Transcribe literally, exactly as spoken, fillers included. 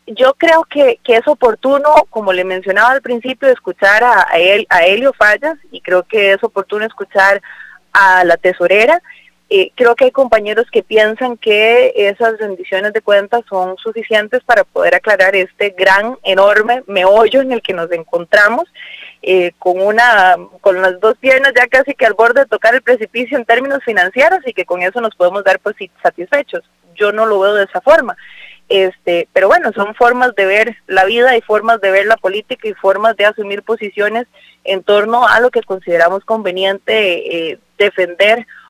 Yo creo que, que es oportuno, como le mencionaba al principio, escuchar a, a, él, a Helio Fallas, y creo que es oportuno escuchar a la tesorera. Eh, creo que hay compañeros que piensan que esas rendiciones de cuentas son suficientes para poder aclarar este gran, enorme meollo en el que nos encontramos, eh, con una, con las dos piernas ya casi que al borde de tocar el precipicio en términos financieros, y que con eso nos podemos dar pues satisfechos. Yo no lo veo de esa forma. Este, pero bueno, son formas de ver la vida y formas de ver la política y formas de asumir posiciones en torno a lo que consideramos conveniente eh, defender